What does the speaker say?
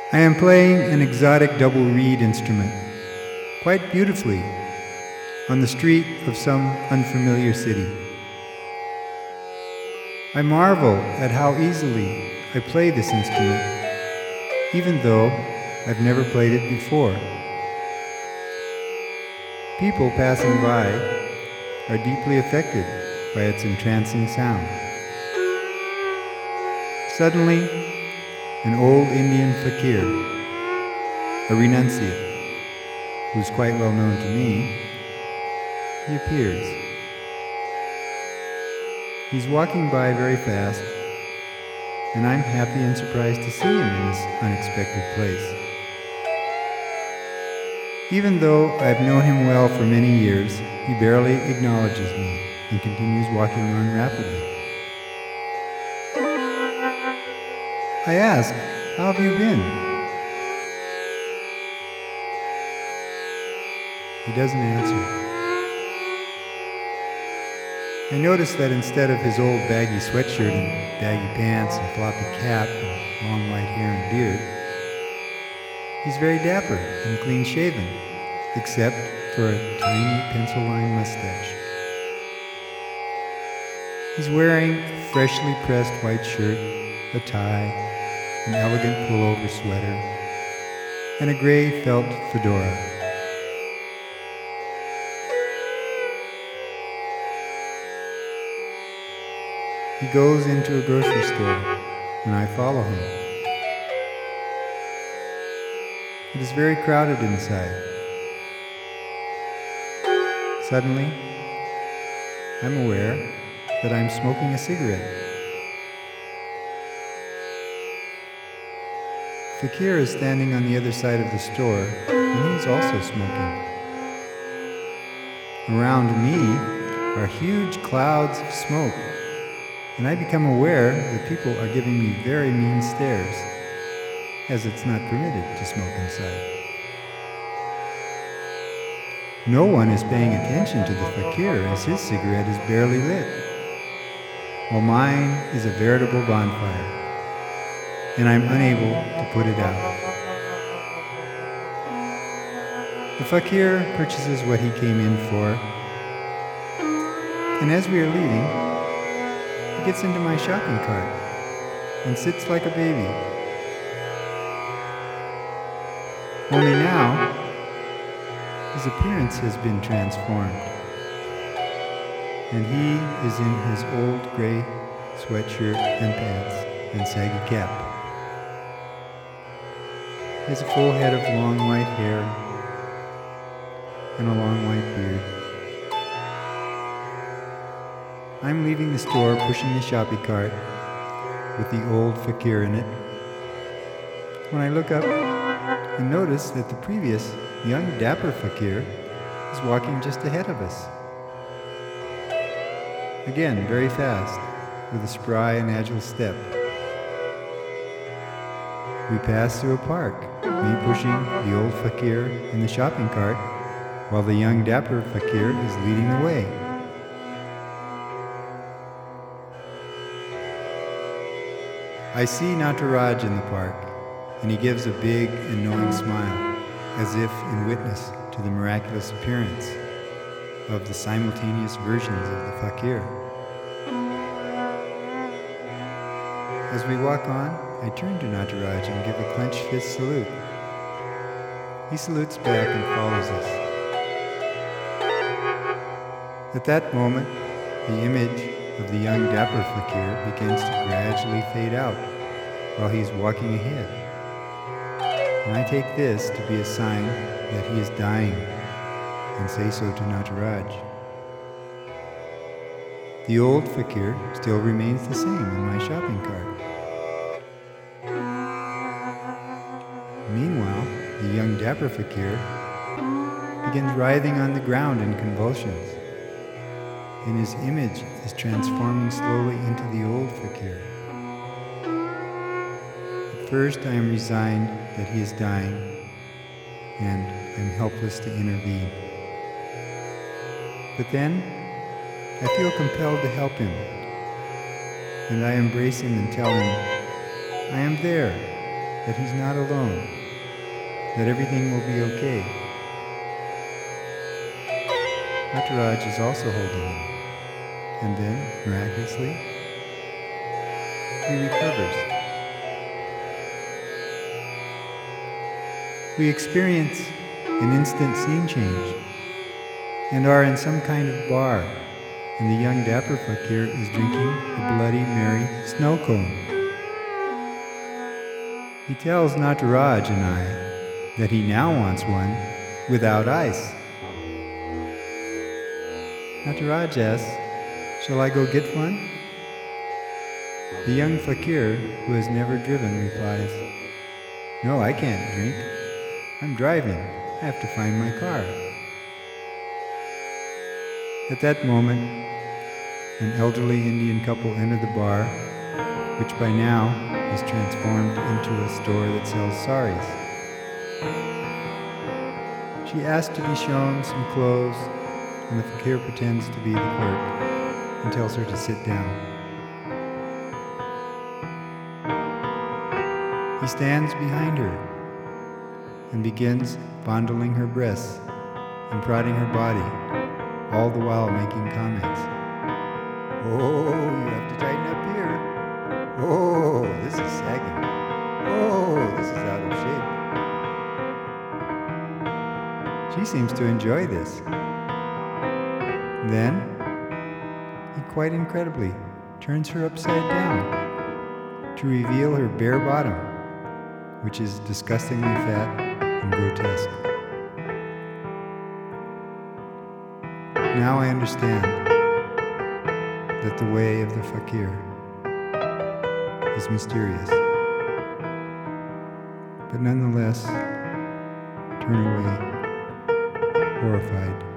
I am playing an exotic double reed instrument, quite beautifully, on the street of some unfamiliar city. I marvel at how easily I play this instrument, even though I've never played it before. People passing by are deeply affected by its entrancing sound. Suddenly, an old Indian fakir, a renunciate, who's quite well known to me, he appears. He's walking by very fast, and I'm happy and surprised to see him in this unexpected place. Even though I've known him well for many years, he barely acknowledges me and continues walking on rapidly. I ask, "How have you been?" He doesn't answer. I notice that instead of his old baggy sweatshirt and baggy pants and floppy cap and long white hair and beard, he's very dapper and clean-shaven, except for a tiny pencil-lined mustache. He's wearing a freshly pressed white shirt, a tie, an elegant pullover sweater, and a gray felt fedora. He goes into a grocery store, and I follow him. It is very crowded inside. Suddenly, I'm aware that I'm smoking a cigarette. Fakir is standing on the other side of the store, and he's also smoking. Around me are huge clouds of smoke, and I become aware that people are giving me very mean stares, as it's not permitted to smoke inside. No one is paying attention to the fakir as his cigarette is barely lit, while mine is a veritable bonfire, and I'm unable to put it out. The fakir purchases what he came in for, and as we are leaving, he gets into my shopping cart and sits like a baby. Only now, his appearance has been transformed, and he is in his old gray sweatshirt and pants and saggy cap. He has a full head of long white hair and a long white beard. I'm leaving the store pushing the shopping cart with the old fakir in it, when I look up and notice that the previous young dapper fakir is walking just ahead of us. Again, very fast, with a spry and agile step. We pass through a park, me pushing the old fakir in the shopping cart, while the young dapper fakir is leading the way. I see Nataraj in the park, and he gives a big and knowing smile, as if in witness to the miraculous appearance of the simultaneous versions of the fakir. As we walk on, I turn to Nataraj and give a clenched fist salute. He salutes back and follows us. At that moment, the image of the young dapper fakir begins to gradually fade out while he's walking ahead. And I take this to be a sign that he is dying, and say so to Nataraj. The old fakir still remains the same in my shopping cart. Meanwhile, the young dapper fakir begins writhing on the ground in convulsions, and his image is transforming slowly into the old fakir. At first I am resigned that he is dying, and I am helpless to intervene. But then I feel compelled to help him, and I embrace him and tell him, "I am there, that he's not alone, that everything will be okay. Nataraj is also holding him, and then, miraculously, he recovers. We experience an instant scene change and are in some kind of bar, and the young dapper fakir is drinking a Bloody Mary snow cone. He tells Nataraj and I that he now wants one without ice. Nataraj asks, "Shall I go get one?" The young fakir, who has never driven, replies, "No, I can't drink. I'm driving. I have to find my car." At that moment, an elderly Indian couple enter the bar, which by now is transformed into a store that sells saris. She asks to be shown some clothes, and the fakir pretends to be the clerk and tells her to sit down. He stands behind her and begins fondling her breasts and prodding her body, all the while making comments. "Oh, you have to tighten up here. Oh, this is sagging. Oh, this is out of shape." She seems to enjoy this. Then, he quite incredibly turns her upside down to reveal her bare bottom, which is disgustingly fat and grotesque. Now I understand that the way of the fakir is mysterious, but nonetheless turn away, horrified.